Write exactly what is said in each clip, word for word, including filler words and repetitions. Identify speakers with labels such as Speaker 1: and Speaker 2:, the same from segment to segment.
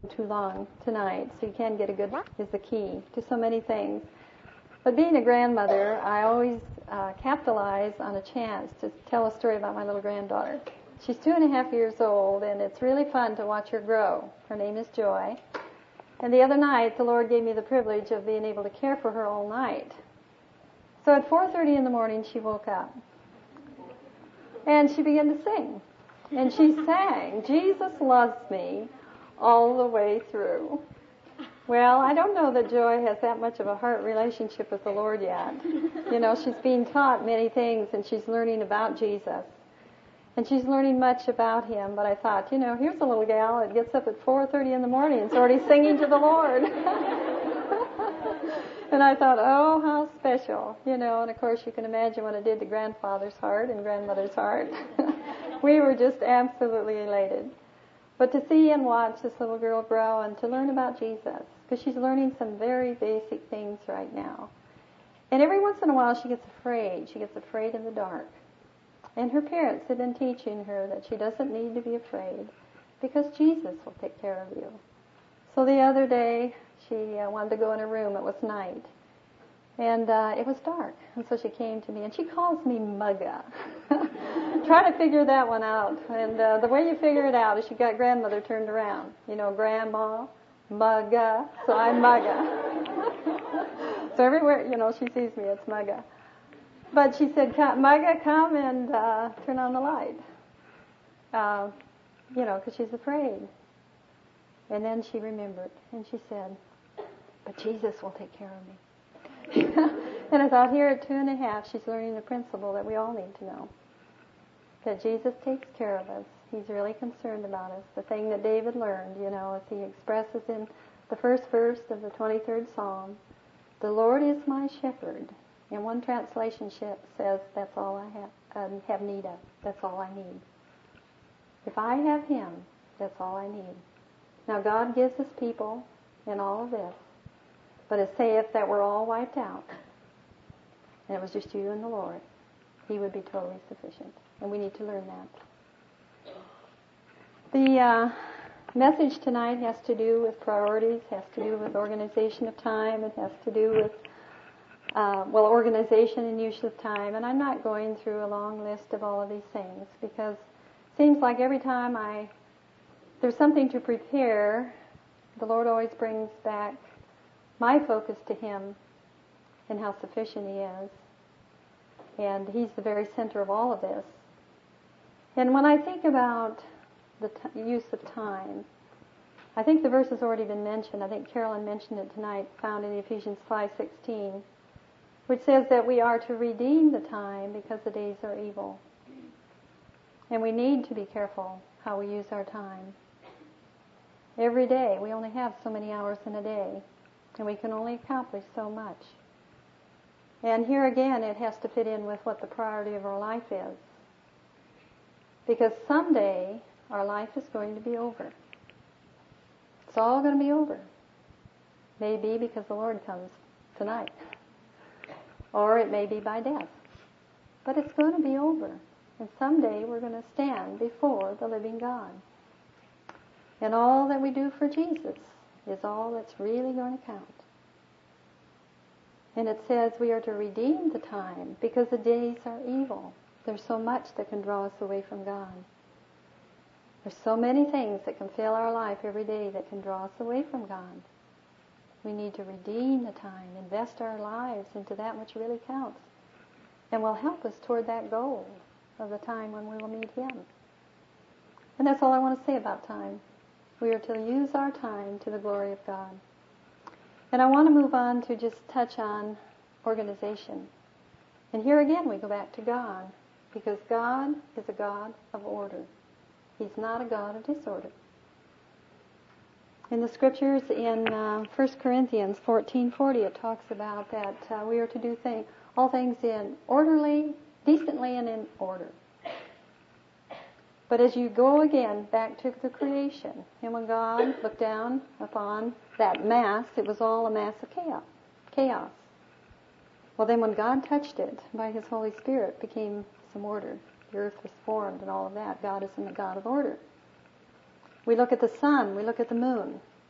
Speaker 1: too long tonight, so you can get a good is the key to so many things. But being a grandmother, I always uh, capitalize on a chance to tell a story about my little granddaughter. She's two and a half years old, and it's really fun to watch her grow. Her name is Joy. And the other night, the Lord gave me the privilege of being able to care for her all night. So at four thirty in the morning, she woke up. And she began to sing. And she sang, "Jesus loves me all the way through." Well, I don't know that Joy has that much of a heart relationship with the Lord yet. You know, she's being taught many things, and she's learning about Jesus. And she's learning much about Him. But I thought, you know, here's a little gal that gets up at four thirty in the morning and is already singing to the Lord. And I thought, oh, how special. You know, and of course you can imagine what it did to grandfather's heart and grandmother's heart. We were just absolutely elated. But to see and watch this little girl grow and to learn about Jesus, because she's learning some very basic things right now. And every once in a while she gets afraid. She gets afraid in the dark. And her parents have been teaching her that she doesn't need to be afraid because Jesus will take care of you. So the other day she uh, wanted to go in her room. It was night. And uh, it was dark. And so she came to me, and she calls me Mugga. Try to figure that one out. And uh, the way you figure it out is she got grandmother turned around. You know, Grandma, Mugga. So I'm Mugga. So everywhere, you know, she sees me, it's Mugga. But she said, Mugga, come and uh, turn on the light. Uh, you know, because she's afraid. And then she remembered, and she said, but Jesus will take care of me. And I thought, here at two and a half, she's learning the principle that we all need to know. That Jesus takes care of us. He's really concerned about us. The thing that David learned, you know, as he expresses in the first verse of the twenty-third Psalm, the Lord is my shepherd. And one translation says, that's all I have, um, have need of. That's all I need. If I have Him, that's all I need. Now, God gives us people in all of this. But it saith that we're all wiped out, and it was just you and the Lord, He would be totally sufficient. And we need to learn that. The uh, message tonight has to do with priorities, has to do with organization of time, it has to do with, uh, well, organization and use of time. And I'm not going through a long list of all of these things, because it seems like every time I there's something to prepare, the Lord always brings back my focus to Him and how sufficient He is. And He's the very center of all of this. And when I think about the t- use of time, I think the verse has already been mentioned. I think Carolyn mentioned it tonight, found in Ephesians five sixteen, which says that we are to redeem the time because the days are evil. And we need to be careful how we use our time. Every day, we only have so many hours in a day. And we can only accomplish so much. And here again, it has to fit in with what the priority of our life is. Because someday, our life is going to be over. It's all going to be over. Maybe because the Lord comes tonight. Or it may be by death. But it's going to be over. And someday, we're going to stand before the living God. And all that we do for Jesus is all that's really going to count. And it says we are to redeem the time because the days are evil. There's so much that can draw us away from God. There's so many things that can fill our life every day that can draw us away from God. We need to redeem the time, invest our lives into that which really counts, and will help us toward that goal of the time when we will meet Him. And that's all I want to say about time. We are to use our time to the glory of God. And I want to move on to just touch on organization. And here again we go back to God, because God is a God of order. He's not a God of disorder. In the scriptures in uh, First Corinthians fourteen forty, it talks about that uh, we are to do thing, all things in orderly, decently, and in order. But as you go again back to the creation, and when God looked down upon that mass, it was all a mass of chaos. chaos. Well, then when God touched it by His Holy Spirit, it became some order. The earth was formed and all of that. God is a God of order. We look at the sun, we look at the moon.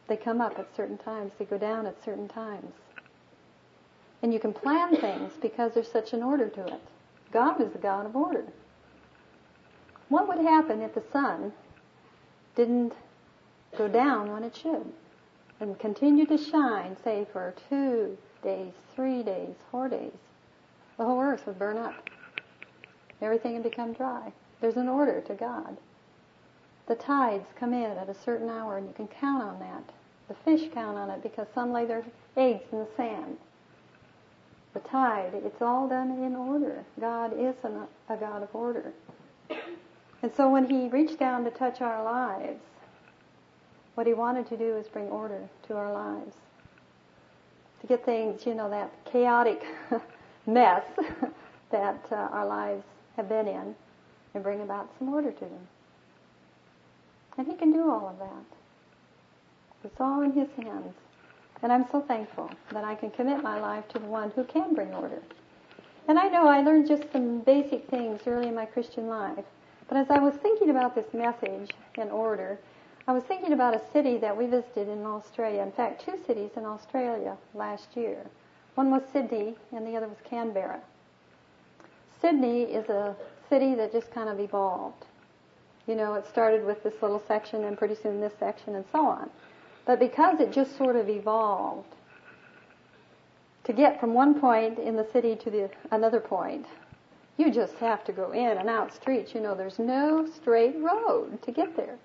Speaker 1: They come up at certain times. They go down at certain times. And you can plan things because there's such an order to it. God is the God of order. What would happen if the sun didn't go down when it should and continue to shine, say, for two days, three days, four days? The whole earth would burn up. Everything would become dry. There's an order to God. The tides come in at a certain hour, and you can count on that. The fish count on it because some lay their eggs in the sand. The tide, it's all done in order. God is an, a God of order. And so when He reached down to touch our lives, what He wanted to do is bring order to our lives. To get things, you know, that chaotic mess that uh, our lives have been in, and bring about some order to them. And He can do all of that. It's all in His hands. And I'm so thankful that I can commit my life to the one who can bring order. And I know I learned just some basic things early in my Christian life. But as I was thinking about this message in order, I was thinking about a city that we visited in Australia. In fact, two cities in Australia last year. One was Sydney and the other was Canberra. Sydney is a city that just kind of evolved. You know, it started with this little section and pretty soon this section and so on. But because it just sort of evolved, to get from one point in the city to the another point, you just have to go in and out streets. You know, there's no straight road to get there.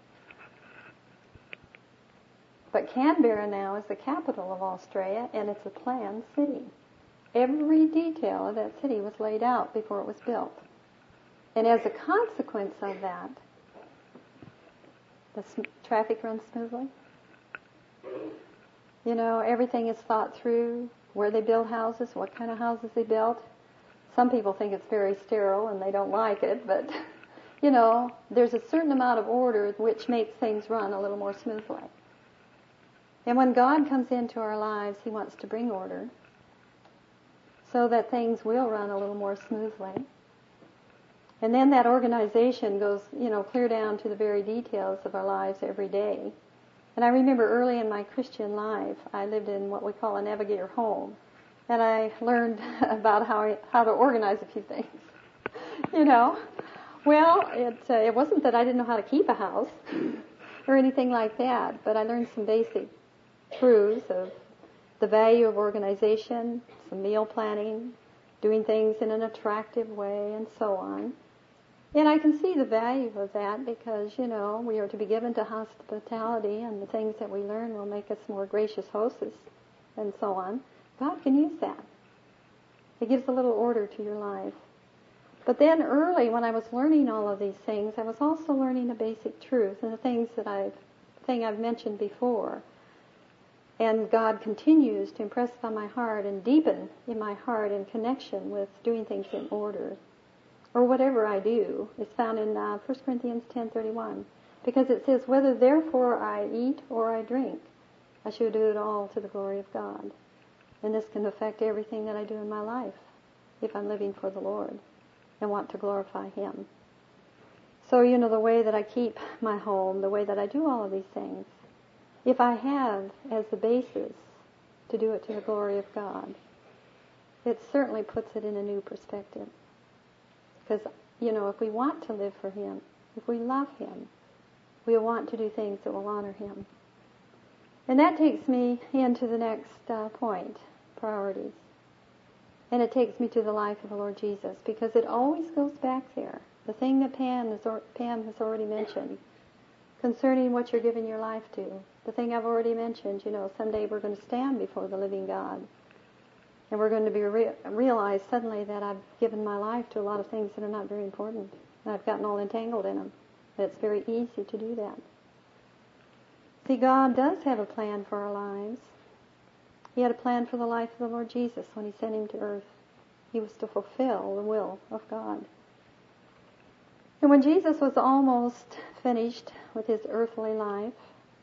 Speaker 1: But Canberra now is the capital of Australia, and it's a planned city. Every detail of that city was laid out before it was built. And as a consequence of that, the sm- traffic runs smoothly. You know, everything is thought through, where they build houses, what kind of houses they built. Some people think it's very sterile and they don't like it, but, you know, there's a certain amount of order which makes things run a little more smoothly. And when God comes into our lives, He wants to bring order so that things will run a little more smoothly. And then that organization goes, you know, clear down to the very details of our lives every day. And I remember early in my Christian life, I lived in what we call a navigator home. And I learned about how I, how to organize a few things. You know, well, it, uh, it wasn't that I didn't know how to keep a house or anything like that, but I learned some basic truths of the value of organization, some meal planning, doing things in an attractive way, and so on. And I can see the value of that because, you know, we are to be given to hospitality, and the things that we learn will make us more gracious hostess, and so on. God can use that. It gives a little order to your life. But then early, when I was learning all of these things, I was also learning a basic truth, and the things that I've, thing I've mentioned before. And God continues to impress upon my heart and deepen in my heart in connection with doing things in order. Or whatever I do is found in uh, First Corinthians ten thirty-one. Because it says, whether therefore I eat or I drink, I should do it all to the glory of God. And this can affect everything that I do in my life if I'm living for the Lord and want to glorify Him. So, you know, the way that I keep my home, the way that I do all of these things, if I have as the basis to do it to the glory of God, it certainly puts it in a new perspective. Because, you know, if we want to live for Him, if we love Him, we'll want to do things that will honor Him. And that takes me into the next uh, point, priorities. And it takes me to the life of the Lord Jesus, because it always goes back there. The thing that Pam has, or, Pam has already mentioned concerning what you're giving your life to. The thing I've already mentioned, you know, someday we're going to stand before the living God. And we're going to be re- realize suddenly that I've given my life to a lot of things that are not very important. And I've gotten all entangled in them. And it's very easy to do that. See, God does have a plan for our lives. He had a plan for the life of the Lord Jesus when He sent Him to earth. He was to fulfill the will of God. And when Jesus was almost finished with His earthly life,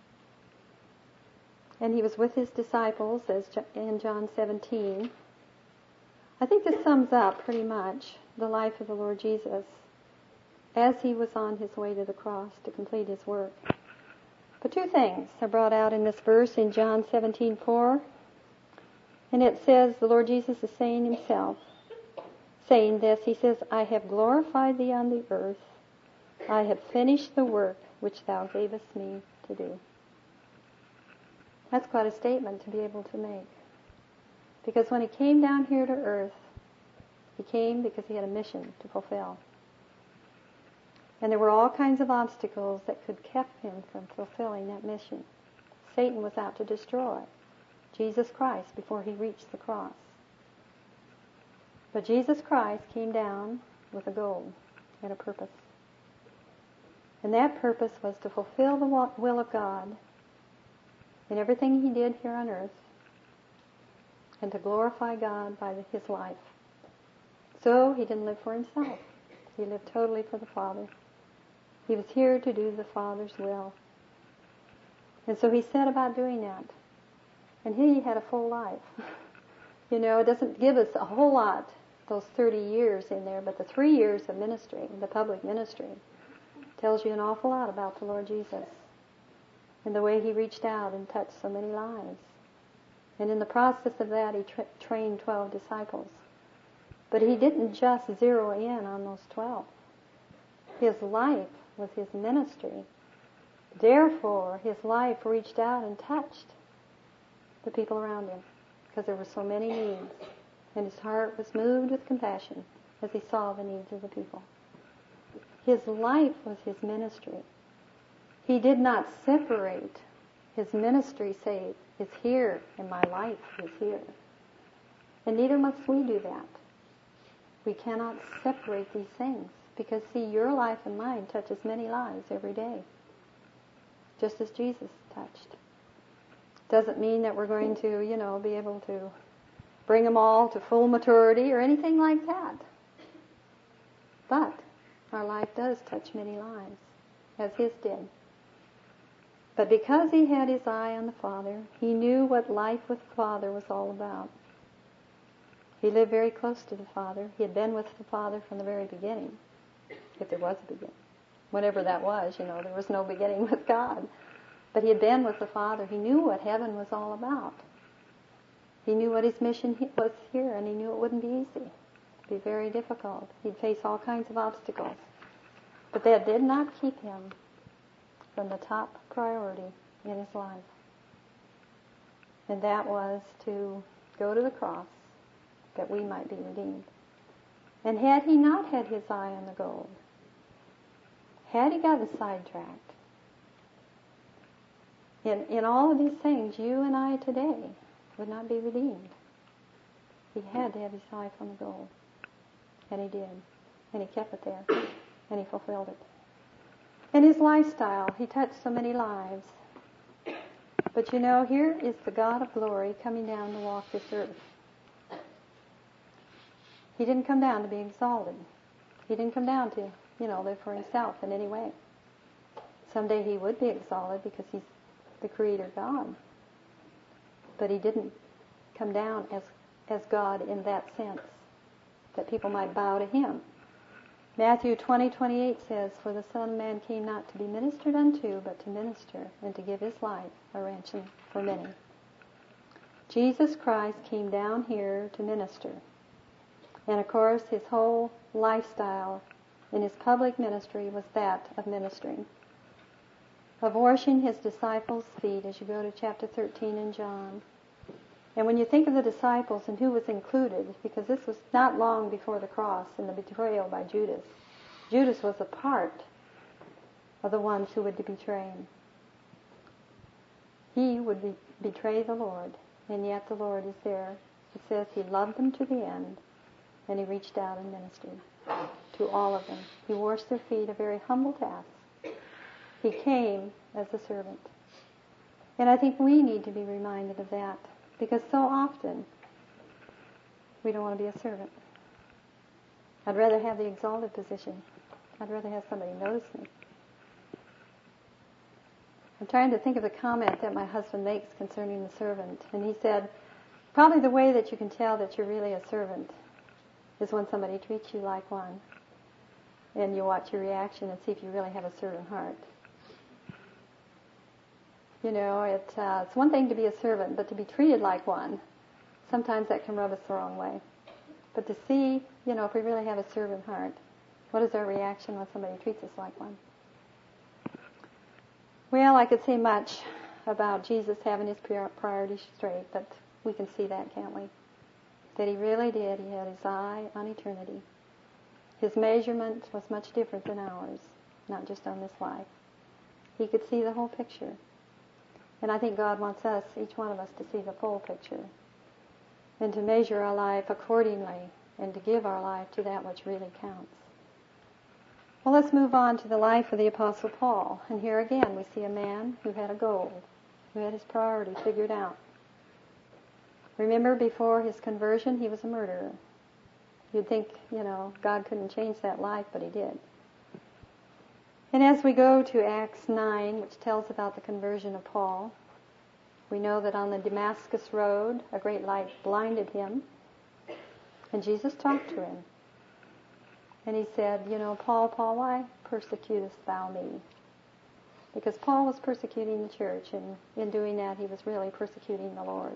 Speaker 1: and He was with His disciples, as in John seventeen, I think this sums up pretty much the life of the Lord Jesus as He was on His way to the cross to complete His work. But two things are brought out in this verse in John seventeen four. And it says, the Lord Jesus is saying himself, saying this, he says, I have glorified thee on the earth. I have finished the work which thou gavest me to do. That's quite a statement to be able to make. Because when he came down here to earth, he came because he had a mission to fulfill. And there were all kinds of obstacles that could keep him from fulfilling that mission. Satan was out to destroy Jesus Christ before he reached the cross. But Jesus Christ came down with a goal and a purpose. And that purpose was to fulfill the will of God in everything he did here on earth, and to glorify God by his life. So he didn't live for himself. He lived totally for the Father. He was here to do the Father's will. And so he set about doing that. And he had a full life. You know, it doesn't give us a whole lot, those thirty years in there, but the three years of ministry, the public ministry, tells you an awful lot about the Lord Jesus and the way he reached out and touched so many lives. And in the process of that, he tra- trained twelve disciples. But he didn't just zero in on those twelve. His life was his ministry. Therefore, his life reached out and touched the people around him, because there were so many needs. And his heart was moved with compassion as he saw the needs of the people. His life was his ministry. He did not separate his ministry, say, is here, and my life is here. And neither must we do that. We cannot separate these things, because, see, your life and mine touches many lives every day, just as Jesus touched. Doesn't mean that we're going to, you know, be able to bring them all to full maturity or anything like that. But our life does touch many lives, as his did. But because he had his eye on the Father, he knew what life with the Father was all about. He lived very close to the Father. He had been with the Father from the very beginning, if there was a beginning. Whatever that was, you know, there was no beginning with God. But he had been with the Father. He knew what heaven was all about. He knew what his mission was here, and he knew it wouldn't be easy. It would be very difficult. He'd face all kinds of obstacles. But that did not keep him from the top priority in his life. And that was to go to the cross that we might be redeemed. And had he not had his eye on the gold, had he gotten sidetracked, in, in all of these things, you and I today would not be redeemed. He had to have his eye on the goal. And he did. And he kept it there. And he fulfilled it. And his lifestyle, he touched so many lives. But you know, here is the God of glory coming down to walk this earth. He didn't come down to be exalted. He didn't come down to, you know, live for himself in any way. Someday he would be exalted because he's the Creator God. But he didn't come down as, as God in that sense, that people might bow to him. Matthew twenty twenty-eight says, for the Son of Man came not to be ministered unto, but to minister, and to give his life a ransom for many. Jesus Christ came down here to minister. And of course, his whole lifestyle in his public ministry was that of ministering. Of washing his disciples' feet, as you go to chapter thirteen in John. And when you think of the disciples and who was included, because this was not long before the cross and the betrayal by Judas. Judas was a part of the ones who would betray him. He would be, betray the Lord, and yet the Lord is there. It says he loved them to the end, and he reached out and ministered to all of them. He washed their feet, a very humble task. He came as a servant. And I think we need to be reminded of that, because so often we don't want to be a servant. I'd rather have the exalted position. I'd rather have somebody notice me. I'm trying to think of a comment that my husband makes concerning the servant. And he said, probably the way that you can tell that you're really a servant is when somebody treats you like one. And you watch your reaction and see if you really have a servant heart. You know, it, uh, it's one thing to be a servant, but to be treated like one, sometimes that can rub us the wrong way. But to see, you know, if we really have a servant heart, what is our reaction when somebody treats us like one? Well, I could say much about Jesus having his priorities straight, but we can see that, can't we? That he really did. He had his eye on eternity. His measurement was much different than ours, not just on this life. He could see the whole picture. And I think God wants us, each one of us, to see the full picture and to measure our life accordingly and to give our life to that which really counts. Well, let's move on to the life of the Apostle Paul. And here again we see a man who had a goal, who had his priorities figured out. Remember, before his conversion, he was a murderer. You'd think, you know, God couldn't change that life, but he did. And as we go to Acts nine, which tells about the conversion of Paul, we know that on the Damascus road, a great light blinded him, and Jesus talked to him. And he said, you know, Paul, Paul, why persecutest thou me? Because Paul was persecuting the church, and in doing that, he was really persecuting the Lord.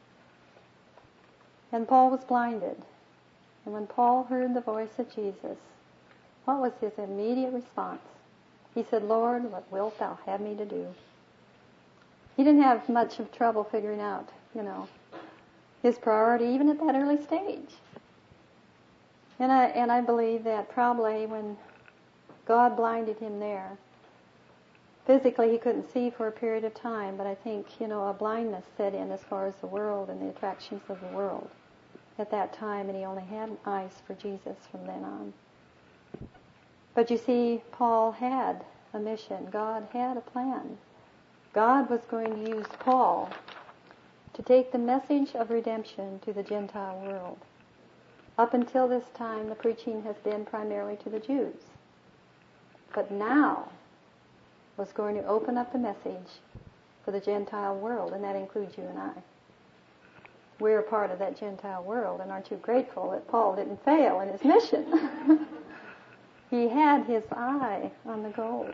Speaker 1: And Paul was blinded. And when Paul heard the voice of Jesus, what was his immediate response? He said, Lord, what wilt thou have me to do? He didn't have much of trouble figuring out, you know, his priority even at that early stage. And I, and I believe that probably when God blinded him there, physically he couldn't see for a period of time, but I think, you know, a blindness set in as far as the world and the attractions of the world at that time, and he only had eyes for Jesus from then on. But you see, Paul had a mission. God had a plan. God was going to use Paul to take the message of redemption to the Gentile world. Up until this time, the preaching has been primarily to the Jews. But now was going to open up the message for the Gentile world, and that includes you and I. We're a part of that Gentile world, and aren't you grateful that Paul didn't fail in his mission? He had his eye on the goal.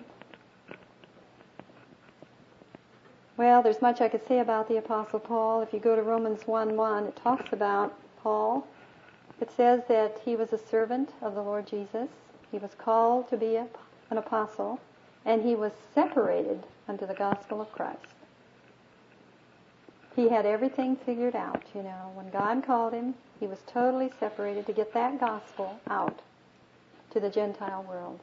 Speaker 1: Well, there's much I could say about the Apostle Paul. If you go to Romans one one, it talks about Paul. It says that he was a servant of the Lord Jesus. He was called to be a, an apostle, and he was separated unto the gospel of Christ. He had everything figured out, you know. When God called him, he was totally separated to get that gospel out to the Gentile world.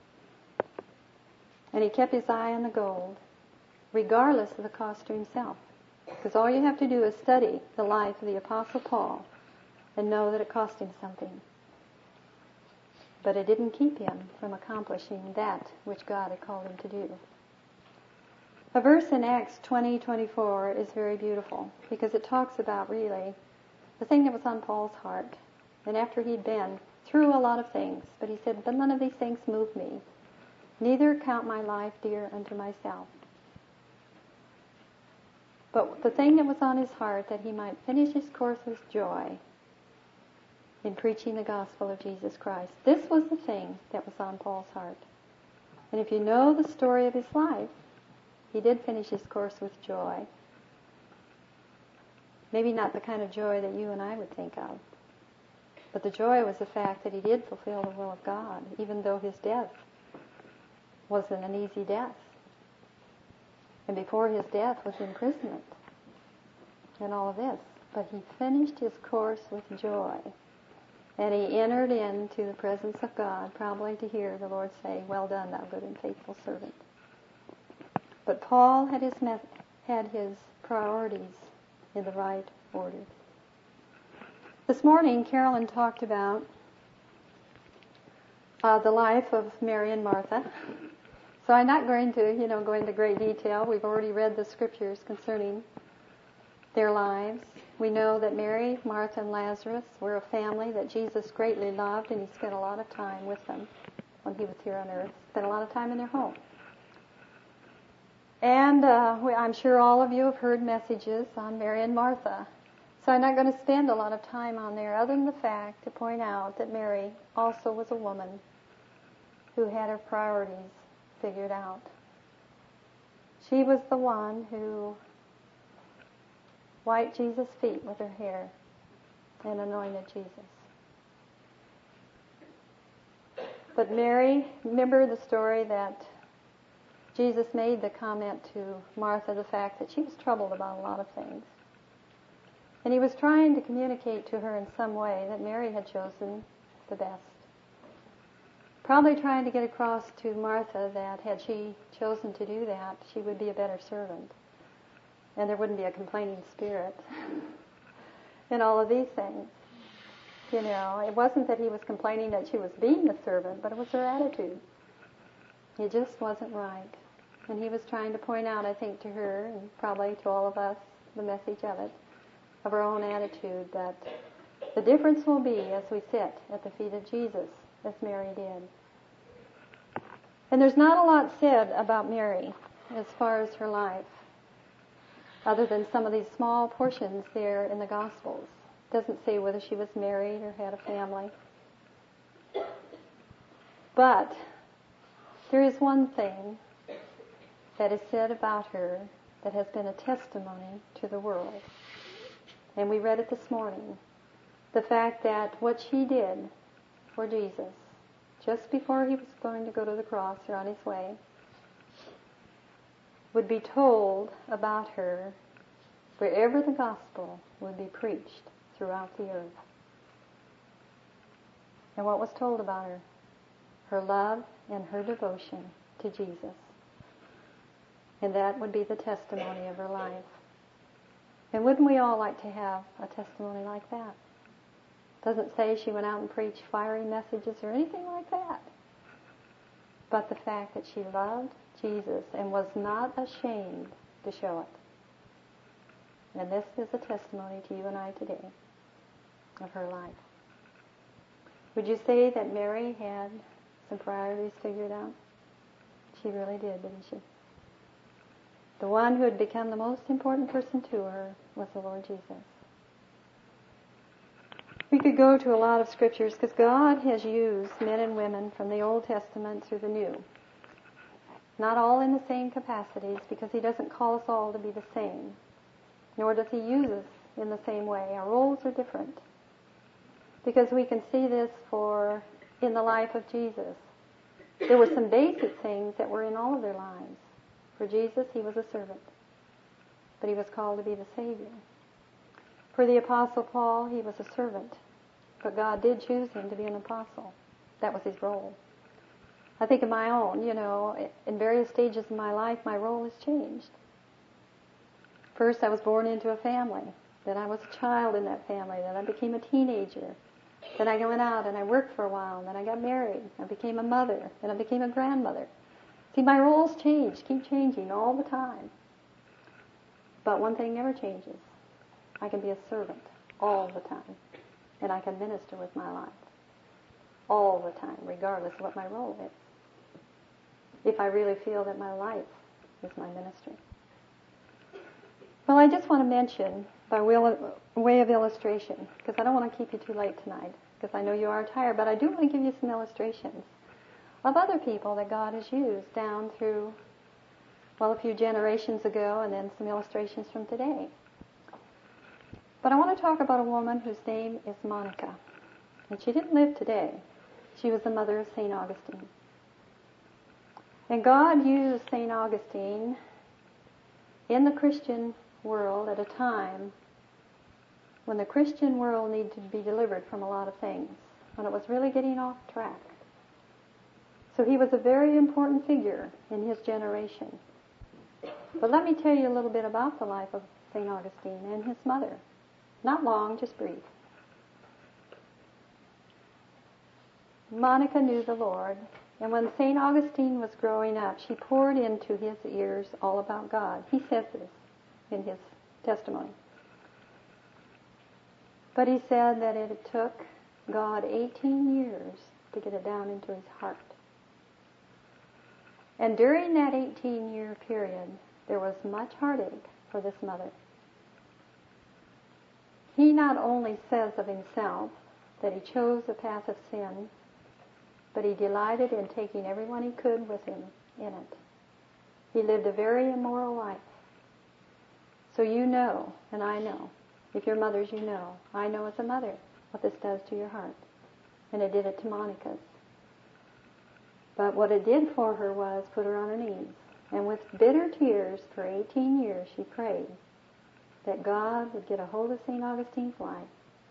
Speaker 1: And he kept his eye on the gold, regardless of the cost to himself. Because all you have to do is study the life of the Apostle Paul and know that it cost him something. But it didn't keep him from accomplishing that which God had called him to do. A verse in Acts twenty twenty-four is very beautiful because it talks about really the thing that was on Paul's heart. And after he'd been through a lot of things, but he said, but none of these things move me. Neither count my life dear unto myself. But the thing that was on his heart, that he might finish his course with joy in preaching the gospel of Jesus Christ. This was the thing that was on Paul's heart. And if you know the story of his life, he did finish his course with joy. Maybe not the kind of joy that you and I would think of. But the joy was the fact that he did fulfill the will of God, even though his death wasn't an easy death. And before his death was imprisonment and all of this. But he finished his course with joy. And he entered into the presence of God, probably to hear the Lord say, well done, thou good and faithful servant. But Paul had his met- had his priorities in the right order. This morning, Carolyn talked about uh, the life of Mary and Martha. So I'm not going to, you know, go into great detail. We've already read the scriptures concerning their lives. We know that Mary, Martha, and Lazarus were a family that Jesus greatly loved, and he spent a lot of time with them when he was here on earth. Spent a lot of time in their home. And uh, we, I'm sure all of you have heard messages on Mary and Martha. So I'm not going to spend a lot of time on there, other than the fact to point out that Mary also was a woman who had her priorities figured out. She was the one who wiped Jesus' feet with her hair and anointed Jesus. But Mary, remember the story that Jesus made the comment to Martha, the fact that she was troubled about a lot of things. And he was trying to communicate to her in some way that Mary had chosen the best. Probably trying to get across to Martha that had she chosen to do that, she would be a better servant. And there wouldn't be a complaining spirit and all of these things. You know, it wasn't that he was complaining that she was being a servant, but it was her attitude. It just wasn't right. And he was trying to point out, I think, to her, and probably to all of us, the message of it, of our own attitude, that the difference will be as we sit at the feet of Jesus, as Mary did. And there's not a lot said about Mary as far as her life, other than some of these small portions there in the Gospels. It doesn't say whether she was married or had a family. But there is one thing that is said about her that has been a testimony to the world. And we read it this morning. The fact that what she did for Jesus, just before he was going to go to the cross or on his way, would be told about her wherever the gospel would be preached throughout the earth. And what was told about her? Her love and her devotion to Jesus. And that would be the testimony of her life. And wouldn't we all like to have a testimony like that? Doesn't say she went out and preached fiery messages or anything like that. But the fact that she loved Jesus and was not ashamed to show it. And this is a testimony to you and I today of her life. Would you say that Mary had some priorities figured out? She really did, didn't she? The one who had become the most important person to her was the Lord Jesus. We could go to a lot of scriptures because God has used men and women from the Old Testament through the New. Not all in the same capacities, because he doesn't call us all to be the same. Nor does he use us in the same way. Our roles are different. Because we can see this for in the life of Jesus. There were some basic things that were in all of their lives. For Jesus, he was a servant. But he was called to be the Savior. For the Apostle Paul, he was a servant. But God did choose him to be an apostle. That was his role. I think of my own, you know, in various stages of my life, my role has changed. First, I was born into a family. Then I was a child in that family. Then I became a teenager. Then I went out and I worked for a while. Then I got married. I became a mother. Then I became a grandmother. See, my roles change, keep changing all the time. But one thing never changes. I can be a servant all the time. And I can minister with my life all the time, regardless of what my role is. If I really feel that my life is my ministry. Well, I just want to mention, by way of illustration, because I don't want to keep you too late tonight, because I know you are tired, but I do want to give you some illustrations of other people that God has used down through, well, a few generations ago, and then some illustrations from today. But I want to talk about a woman whose name is Monica. And she didn't live today. She was the mother of Saint Augustine. And God used Saint Augustine in the Christian world at a time when the Christian world needed to be delivered from a lot of things, when it was really getting off track. So he was a very important figure in his generation. But let me tell you a little bit about the life of Saint Augustine and his mother. Not long, just brief. Monica knew the Lord, and when Saint Augustine was growing up, she poured into his ears all about God. He says this in his testimony. But he said that it took God eighteen years to get it down into his heart. And during that eighteen-year period, there was much heartache for this mother. He not only says of himself that he chose the path of sin, but he delighted in taking everyone he could with him in it. He lived a very immoral life. So you know, and I know, if you're mothers, you know, I know as a mother what this does to your heart. And it did it to Monica's. But what it did for her was put her on her knees. And with bitter tears for eighteen years, she prayed that God would get a hold of Saint Augustine's life.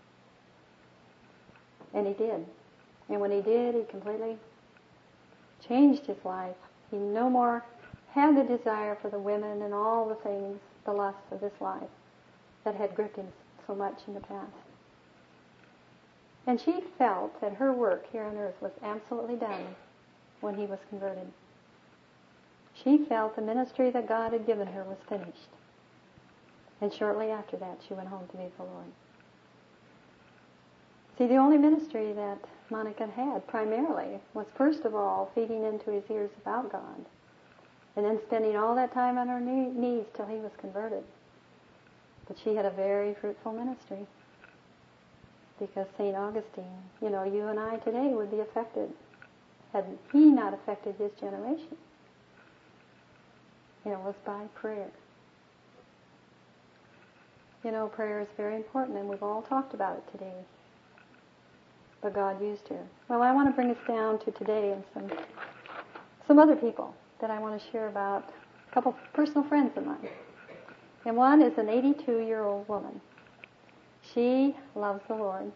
Speaker 1: And he did. And when he did, he completely changed his life. He no more had the desire for the women and all the things, the lusts of this life that had gripped him so much in the past. And she felt that her work here on earth was absolutely done when he was converted. She felt the ministry that God had given her was finished. And shortly after that, she went home to be with the Lord. See, the only ministry that Monica had primarily was, first of all, feeding into his ears about God, and then spending all that time on her knees till he was converted. But she had a very fruitful ministry, because Saint Augustine, you know, you and I today would be affected had he not affected his generation. You know, it was by prayer. You know, prayer is very important, and we've all talked about it today. But God used her. Well, I want to bring us down to today and some some other people that I want to share about, a couple of personal friends of mine. And one is an eighty-two-year-old woman. She loves the Lord.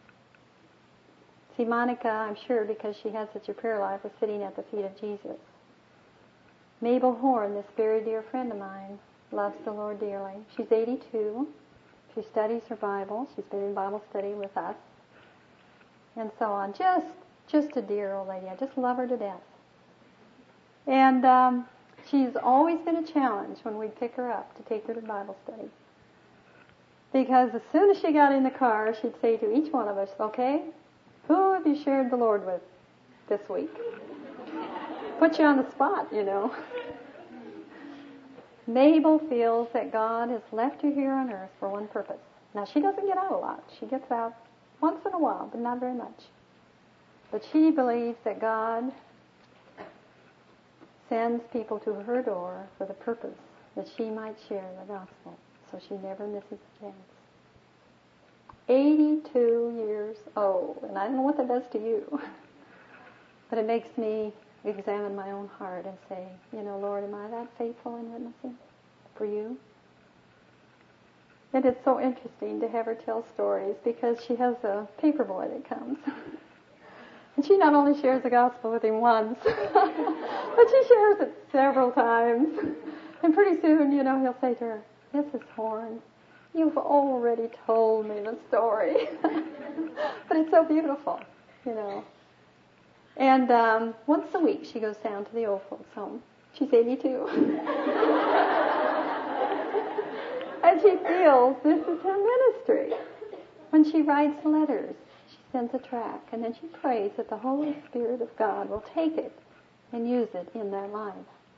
Speaker 1: See, Monica, I'm sure, because she had such a prayer life, was sitting at the feet of Jesus. Mabel Horn, this very dear friend of mine, loves the Lord dearly. She's eighty-two. She studies her Bible. She's been in Bible study with us. And so on. Just just a dear old lady. I just love her to death. And um, she's always been a challenge when we'd pick her up to take her to Bible study. Because as soon as she got in the car, she'd say to each one of us, okay, who have you shared the Lord with this week? Put you on the spot, you know. Mabel feels that God has left her here on earth for one purpose. Now, she doesn't get out a lot. She gets out once in a while, but not very much. But she believes that God sends people to her door for the purpose that she might share the gospel, so she never misses a chance. eighty-two years old, and I don't know what that does to you, but it makes me examine my own heart and say, you know, Lord, am I that faithful in witnessing for you? And it's so interesting to have her tell stories, because she has a paper boy that comes. And she not only shares the gospel with him once, but she shares it several times. And pretty soon, you know, he'll say to her, Missus Horn, you've already told me the story. But it's so beautiful, you know. And um, once a week she goes down to the old folks' home. She's eighty-two. And she feels this is her ministry. When she writes letters, she sends a tract, and then she prays that the Holy Spirit of God will take it and use it in their life.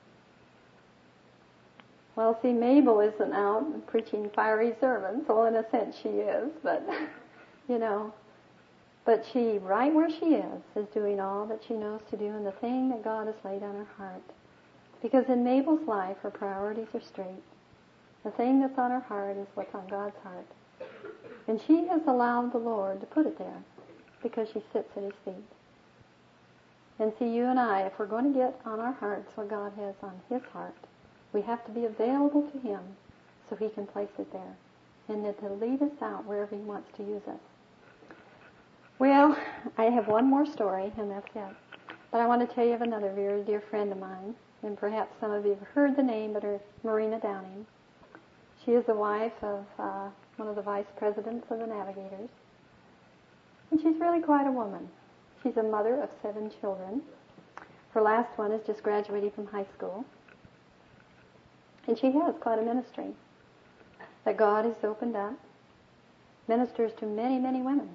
Speaker 1: Well, see, Mabel isn't out preaching fiery sermons. Well, in a sense she is, but, you know, but she, right where she is, is doing all that she knows to do and the thing that God has laid on her heart. Because in Mabel's life, her priorities are straight. The thing that's on her heart is what's on God's heart. And she has allowed the Lord to put it there because she sits at his feet. And see, you and I, if we're going to get on our hearts what God has on his heart, we have to be available to him so he can place it there and then to lead us out wherever he wants to use us. Well, I have one more story, and that's it. But I want to tell you of another very dear friend of mine, and perhaps some of you have heard the name, but her Marina Downing. She is the wife of uh, one of the vice presidents of the Navigators. And she's really quite a woman. She's a mother of seven children. Her last one is just graduating from high school. And she has quite a ministry that God has opened up, ministers to many, many women.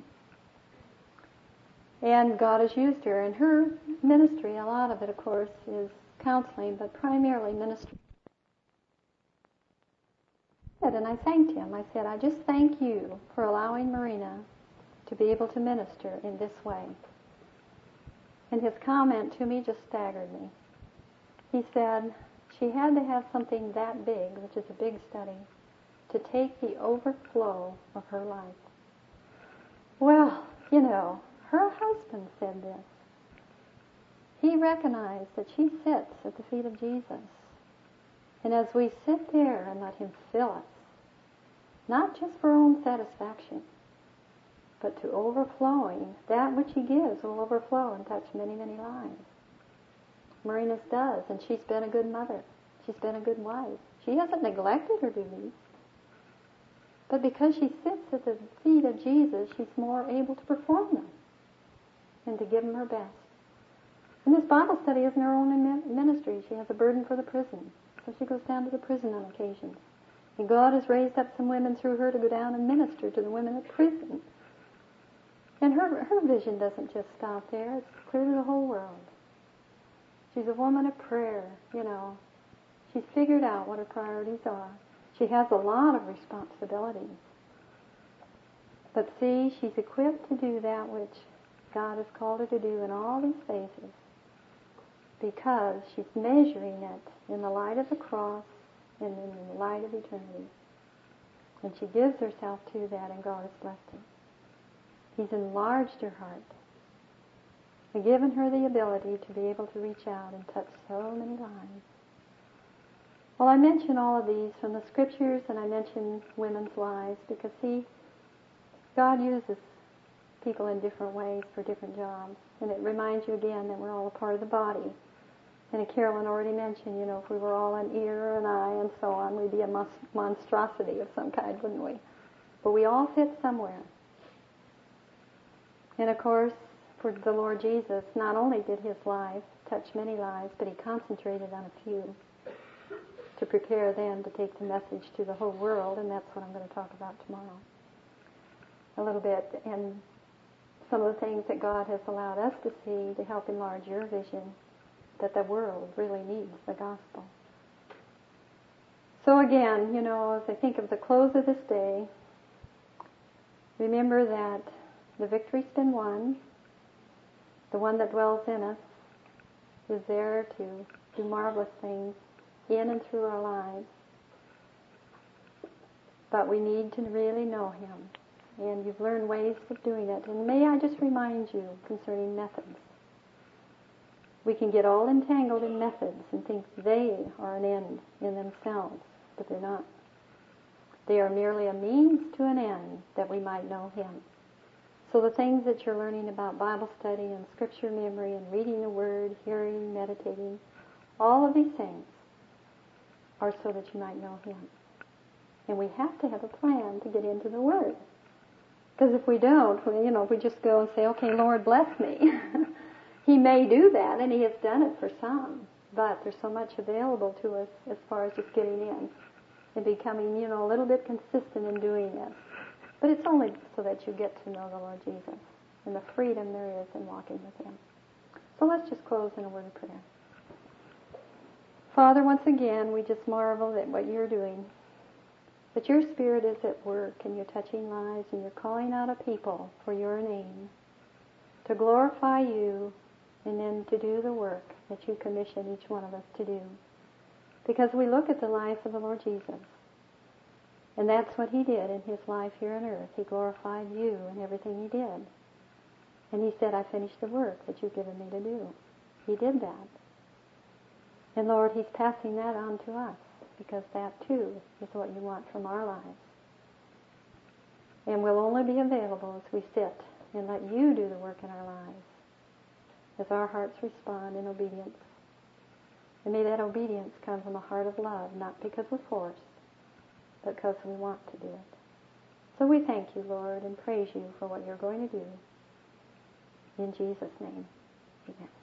Speaker 1: And God has used her. And her ministry, a lot of it, of course, is counseling, but primarily ministry. And I thanked him. I said, I just thank you for allowing Marina to be able to minister in this way. And his comment to me just staggered me. He said, she had to have something that big, which is a big study, to take the overflow of her life. Well, you know, her husband said this. He recognized that she sits at the feet of Jesus. And as we sit there and let him fill us, not just for our own satisfaction, but to overflowing, that which he gives will overflow and touch many, many lives. Marinas does, and she's been a good mother. She's been a good wife. She hasn't neglected her duties. But because she sits at the feet of Jesus, she's more able to perform them and to give him her best. And this Bible study isn't her own ministry. She has a burden for the prison. So she goes down to the prison on occasions. And God has raised up some women through her to go down and minister to the women at prison. And her, her vision doesn't just stop there. It's clear to the whole world. She's a woman of prayer, you know. She's figured out what her priorities are. She has a lot of responsibilities. But see, she's equipped to do that which God has called her to do in all these phases, because she's measuring it in the light of the cross and in the light of eternity. And she gives herself to that, and God has blessed her. He's enlarged her heart and given her the ability to be able to reach out and touch so many lives. Well, I mention all of these from the Scriptures, and I mention women's lives because, see, God uses people in different ways for different jobs. And it reminds you again that we're all a part of the body. And Carolyn already mentioned, you know, if we were all an ear or an eye and so on, we'd be a mon- monstrosity of some kind, wouldn't we? But we all fit somewhere. And of course, for the Lord Jesus, not only did his life touch many lives, but he concentrated on a few to prepare them to take the message to the whole world, and that's what I'm going to talk about tomorrow a little bit. And some of the things that God has allowed us to see to help enlarge your vision that the world really needs the gospel. So again, you know, as I think of the close of this day, remember that the victory's been won. The one that dwells in us is there to do marvelous things in and through our lives. But we need to really know him. And you've learned ways of doing it. And may I just remind you concerning methods. We can get all entangled in methods and think they are an end in themselves, but they're not. They are merely a means to an end that we might know him. So the things that you're learning about Bible study and Scripture memory and reading the Word, hearing, meditating, all of these things are so that you might know him. And we have to have a plan to get into the Word. Because if we don't, we, you know, if we just go and say, okay, Lord, bless me. He may do that, and he has done it for some. But there's so much available to us as far as just getting in and becoming, you know, a little bit consistent in doing this. But it's only so that you get to know the Lord Jesus and the freedom there is in walking with him. So let's just close in a word of prayer. Father, once again, we just marvel at what you're doing. That your Spirit is at work and you're touching lives and you're calling out a people for your name to glorify you and then to do the work that you commission each one of us to do. Because we look at the life of the Lord Jesus, and that's what he did in his life here on earth. He glorified you in everything he did. And he said, I finished the work that you've given me to do. He did that. And Lord, he's passing that on to us, because that too is what you want from our lives. And will only be available as we sit and let you do the work in our lives, as our hearts respond in obedience. And may that obedience come from a heart of love, not because we're forced, but because we want to do it. So we thank you, Lord, and praise you for what you're going to do. In Jesus' name, amen.